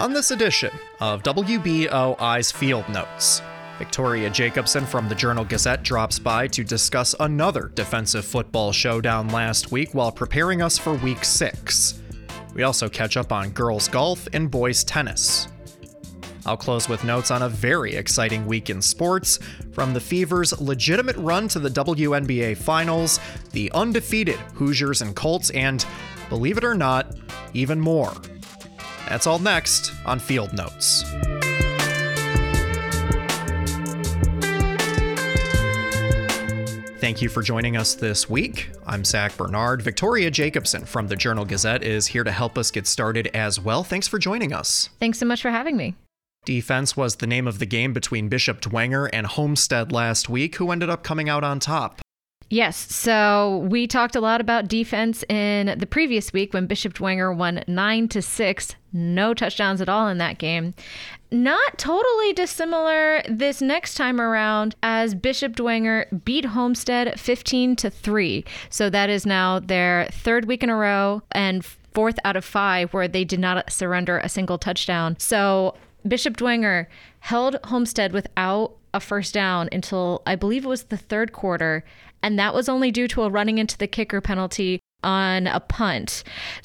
On this edition of WBOI's Field Notes, Victoria Jacobson from the Journal-Gazette drops by to discuss another defensive football showdown last week while preparing us for Week 6. We also catch up on girls golf and boys tennis. I'll close with notes on a very exciting week in sports, from the Fever's legitimate run to the WNBA Finals, the undefeated Hoosiers and Colts, and, believe it or not, even more. That's all next on Field Notes. Thank you for joining us this week. I'm Zach Bernard. Victoria Jacobson from the Journal-Gazette is here to help us get started as well. Thanks for joining us. Thanks so much for having me. Defense was the name of the game between Bishop Dwenger and Homestead last week, who ended up coming out on top. Yes, so we talked a lot about defense in the previous week when Bishop Dwenger won 9-6, no touchdowns at all in that game. Not totally dissimilar this next time around, as Bishop Dwenger beat Homestead 15-3. So that is now their third week in a row and fourth out of 5 where they did not surrender a single touchdown. So Bishop Dwenger held Homestead without a first down until I believe it was the third quarter, and that was only due to a running into the kicker penalty on a punt.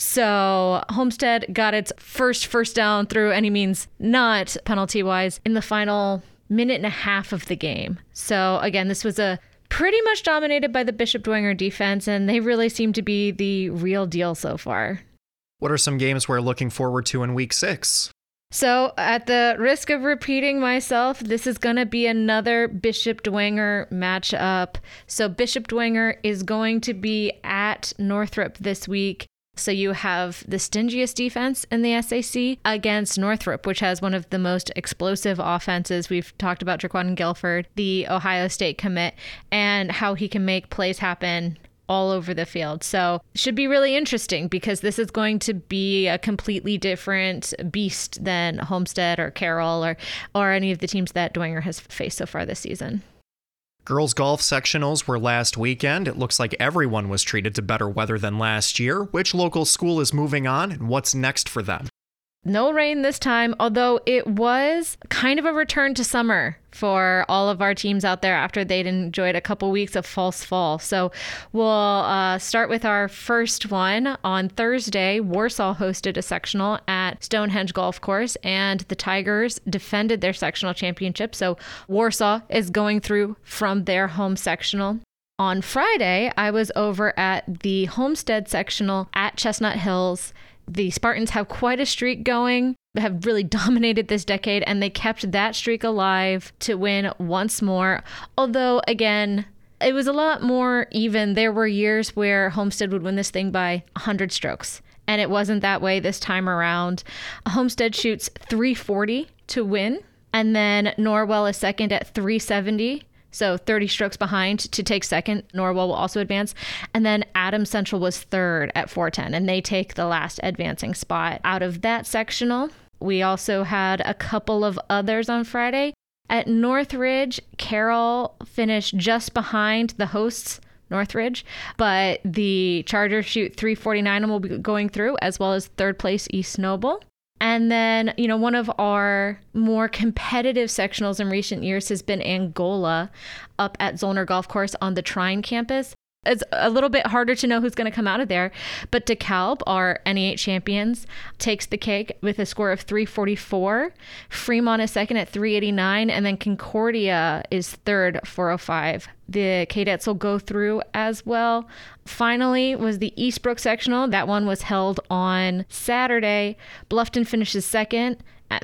So Homestead got its first down through any means not penalty-wise in the final minute and a half of the game. So again, this was a pretty much dominated by the Bishop Dwenger defense, and they really seem to be the real deal so far. What are some games we're looking forward to in Week 6? So at the risk of repeating myself, this is going to be another Bishop Dwenger matchup. So Bishop Dwenger is going to be at Northrop this week. So you have the stingiest defense in the SAC against Northrop, which has one of the most explosive offenses. We've talked about Jaquan Guilford, the Ohio State commit, and how he can make plays happen all over the field. So it should be really interesting because this is going to be a completely different beast than Homestead or Carroll or any of the teams that Dwenger has faced so far this season. Girls golf sectionals were last weekend. It looks like everyone was treated to better weather than last year. Which local school is moving on and what's next for them? No rain this time, although it was kind of a return to summer for all of our teams out there after they'd enjoyed a couple weeks of false fall. So we'll start with our first one. On Thursday, Warsaw hosted a sectional at Stonehenge Golf Course, and the Tigers defended their sectional championship. So Warsaw is going through from their home sectional. On Friday, I was over at the Homestead sectional at Chestnut Hills. The Spartans have quite a streak going, have really dominated this decade, and they kept that streak alive to win once more. Although, again, it was a lot more even. There were years where Homestead would win this thing by 100 strokes, and it wasn't that way this time around. Homestead shoots 340 to win, and then Norwell is second at 370. So 30 strokes behind to take second. Norwell will also advance. And then Adams Central was third at 410, and they take the last advancing spot out of that sectional. We also had a couple of others on Friday. At Northridge, Carroll finished just behind the hosts, Northridge, but the Chargers shoot 349 and will be going through, as well as third place East Noble. And then, one of our more competitive sectionals in recent years has been Angola up at Zollner Golf Course on the Trine campus. It's a little bit harder to know who's going to come out of there, but DeKalb, our NE8 champions, takes the cake with a score of 344. Fremont is second at 389, and then Concordia is third, 405. The cadets will go through as well. Finally was the Eastbrook sectional. That one was held on Saturday. Bluffton finishes second at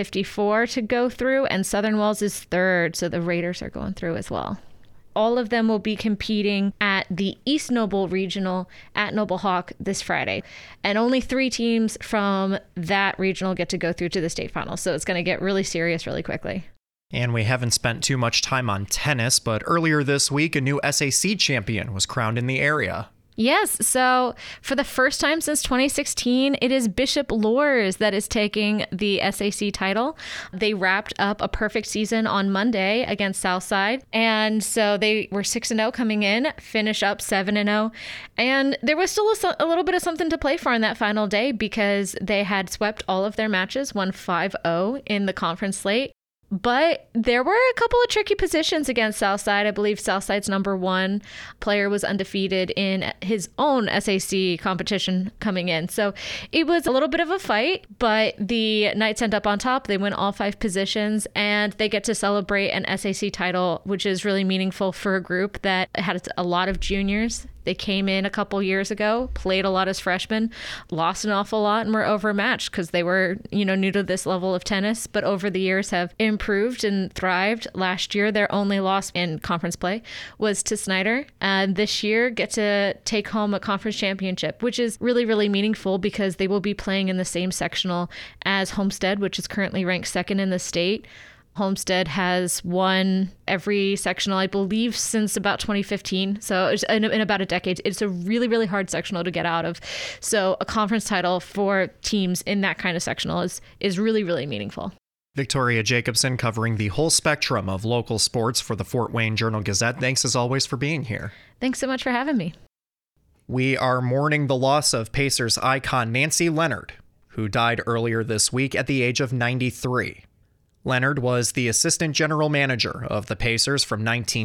354 to go through, and Southern Wells is third, so the Raiders are going through as well. All of them will be competing at the East Noble Regional at Noble Hawk this Friday. And only 3 teams from that regional get to go through to the state finals. So it's going to get really serious really quickly. And we haven't spent too much time on tennis, but earlier this week, a new SAC champion was crowned in the area. Yes, so for the first time since 2016, it is Bishop Luers that is taking the SAC title. They wrapped up a perfect season on Monday against Southside, and so they were 6-0 coming in, finish up 7-0, and there was still a little bit of something to play for on that final day because they had swept all of their matches, won 5-0 in the conference slate. But there were a couple of tricky positions against Southside. I believe Southside's number one player was undefeated in his own SAC competition coming in. So it was a little bit of a fight, but the Knights end up on top. They win all 5 positions and they get to celebrate an SAC title, which is really meaningful for a group that had a lot of juniors. They came in a couple years ago, played a lot as freshmen, lost an awful lot, and were overmatched because they were, new to this level of tennis, but over the years have improved and thrived. Last year, their only loss in conference play was to Snyder. This year, get to take home a conference championship, which is really, really meaningful because they will be playing in the same sectional as Homestead, which is currently ranked 2nd in the state. Homestead has won every sectional, I believe, since about 2015. So in about a decade. It's a really, really hard sectional to get out of. So a conference title for teams in that kind of sectional is really, really meaningful. Victoria Jacobson covering the whole spectrum of local sports for the Fort Wayne Journal-Gazette. Thanks as always for being here. Thanks so much for having me. We are mourning the loss of Pacers icon Nancy Leonard, who died earlier this week at the age of 93. Leonard was the assistant general manager of the Pacers from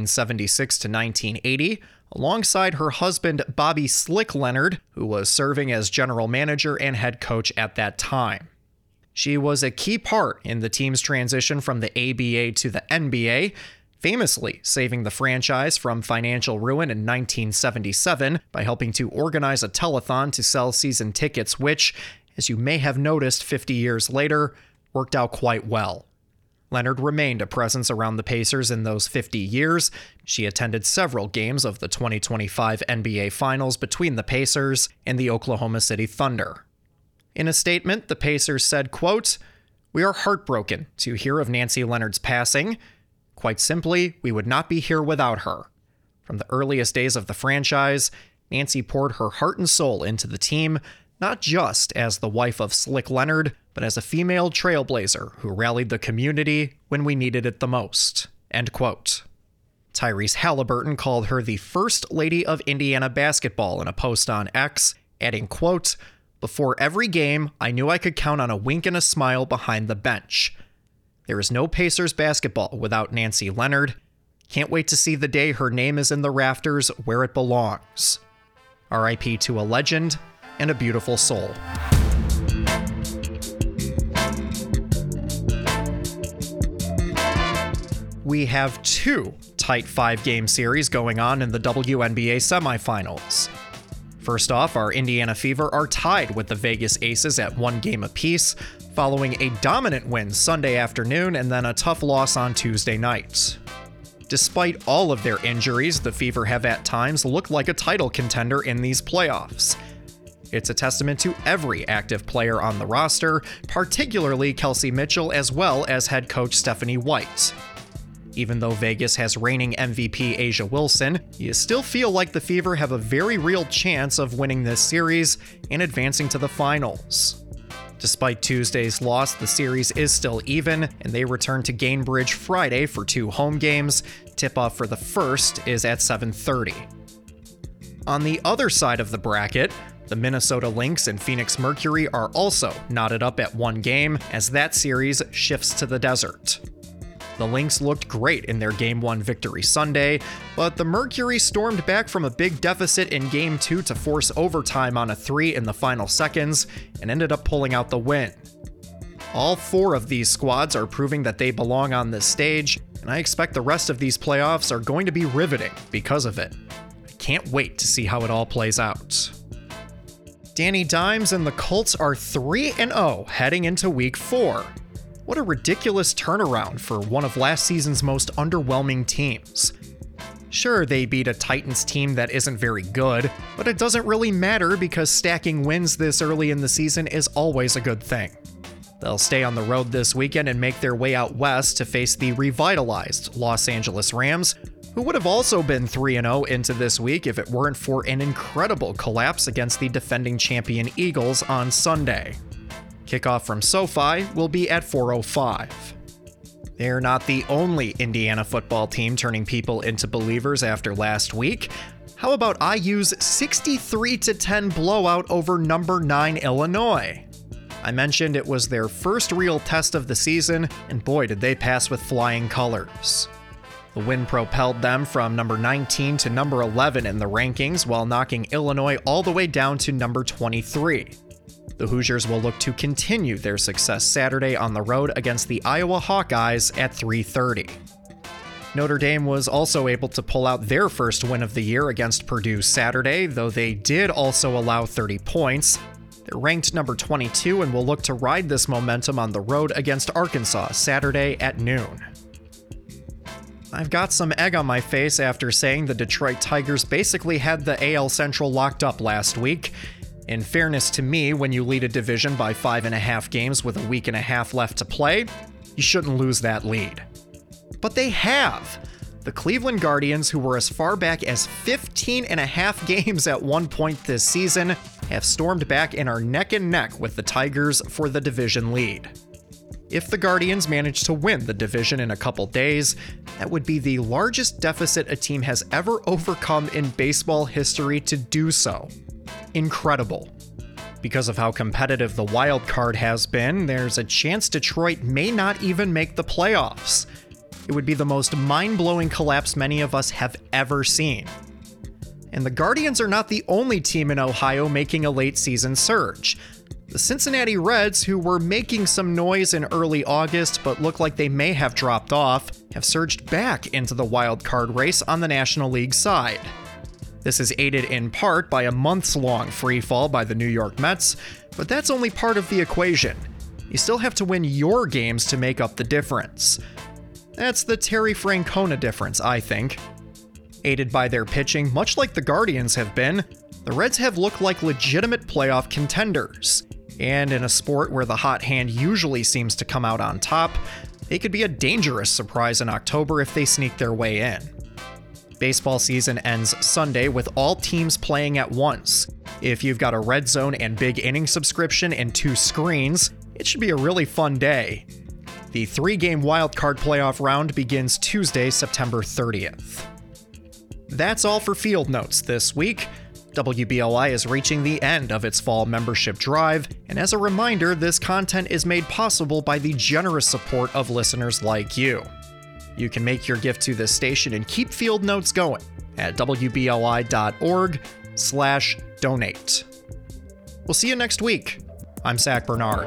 1976 to 1980, alongside her husband Bobby Slick Leonard, who was serving as general manager and head coach at that time. She was a key part in the team's transition from the ABA to the NBA, famously saving the franchise from financial ruin in 1977 by helping to organize a telethon to sell season tickets, which, as you may have noticed 50 years later, worked out quite well. Leonard remained a presence around the Pacers in those 50 years. She attended several games of the 2025 NBA Finals between the Pacers and the Oklahoma City Thunder. In a statement, the Pacers said, quote, "We are heartbroken to hear of Nancy Leonard's passing. Quite simply, we would not be here without her. From the earliest days of the franchise, Nancy poured her heart and soul into the team, not just as the wife of Slick Leonard, but as a female trailblazer who rallied the community when we needed it the most." End quote. Tyrese Halliburton called her the first lady of Indiana basketball in a post on X, adding, quote, "Before every game, I knew I could count on a wink and a smile behind the bench. There is no Pacers basketball without Nancy Leonard. Can't wait to see the day her name is in the rafters where it belongs. R.I.P. to a legend and a beautiful soul." We have 2 tight 5-game series going on in the WNBA semifinals. First off, our Indiana Fever are tied with the Vegas Aces at 1 game apiece, following a dominant win Sunday afternoon and then a tough loss on Tuesday night. Despite all of their injuries, the Fever have at times looked like a title contender in these playoffs. It's a testament to every active player on the roster, particularly Kelsey Mitchell as well as head coach Stephanie White. Even though Vegas has reigning MVP A'ja Wilson, you still feel like the Fever have a very real chance of winning this series and advancing to the finals. Despite Tuesday's loss, the series is still even, and they return to Gainbridge Friday for 2 home games. Tip-off for the first is at 7:30. On the other side of the bracket, the Minnesota Lynx and Phoenix Mercury are also knotted up at 1 game as that series shifts to the desert. The Lynx looked great in their Game 1 victory Sunday, but the Mercury stormed back from a big deficit in Game 2 to force overtime on a 3 in the final seconds and ended up pulling out the win. All 4 of these squads are proving that they belong on this stage, and I expect the rest of these playoffs are going to be riveting because of it. I can't wait to see how it all plays out. Danny Dimes and the Colts are 3-0 heading into Week 4. What a ridiculous turnaround for one of last season's most underwhelming teams. Sure, they beat a Titans team that isn't very good, but it doesn't really matter because stacking wins this early in the season is always a good thing. They'll stay on the road this weekend and make their way out west to face the revitalized Los Angeles Rams, who would have also been 3-0 into this week if it weren't for an incredible collapse against the defending champion Eagles on Sunday. Kickoff from SoFi will be at 4:05. They're not the only Indiana football team turning people into believers after last week. How about IU's 63-10 blowout over number 9 Illinois? I mentioned it was their first real test of the season, and boy did they pass with flying colors. The win propelled them from number 19 to number 11 in the rankings, while knocking Illinois all the way down to number 23. The Hoosiers will look to continue their success Saturday on the road against the Iowa Hawkeyes at 3:30. Notre Dame was also able to pull out their first win of the year against Purdue Saturday, though they did also allow 30 points. They're ranked number 22 and will look to ride this momentum on the road against Arkansas Saturday at noon. I've got some egg on my face after saying the Detroit Tigers basically had the AL Central locked up last week. In fairness to me, when you lead a division by 5.5 games with a week and a half left to play, you shouldn't lose that lead. But they have. The Cleveland Guardians, who were as far back as 15.5 games at one point this season, have stormed back and are neck and neck with the Tigers for the division lead. If the Guardians manage to win the division in a couple days, that would be the largest deficit a team has ever overcome in baseball history to do so. Incredible. Because of how competitive the wild card has been, there's a chance Detroit may not even make the playoffs. It would be the most mind-blowing collapse many of us have ever seen. And the Guardians are not the only team in Ohio making a late-season surge. The Cincinnati Reds, who were making some noise in early August but look like they may have dropped off, have surged back into the wild card race on the National League side. This is aided in part by a months-long free fall by the New York Mets, but that's only part of the equation. You still have to win your games to make up the difference. That's the Terry Francona difference, I think. Aided by their pitching, much like the Guardians have been, the Reds have looked like legitimate playoff contenders. And in a sport where the hot hand usually seems to come out on top, they could be a dangerous surprise in October if they sneak their way in. Baseball season ends Sunday with all teams playing at once. If you've got a Red Zone and Big Inning subscription and 2 screens, it should be a really fun day. The 3-game wildcard playoff round begins Tuesday, September 30th. That's all for Field Notes this week. WBOI is reaching the end of its fall membership drive, and as a reminder, this content is made possible by the generous support of listeners like you. You can make your gift to this station and keep Field Notes going at wboi.org/donate. We'll see you next week. I'm Zach Bernard.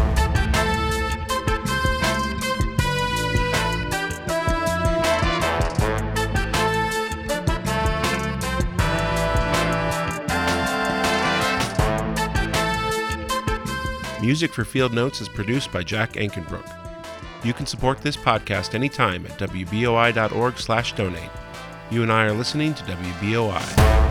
Music for Field Notes is produced by Jack Ankenbrook. You can support this podcast anytime at wboi.org/donate. You and I are listening to WBOI.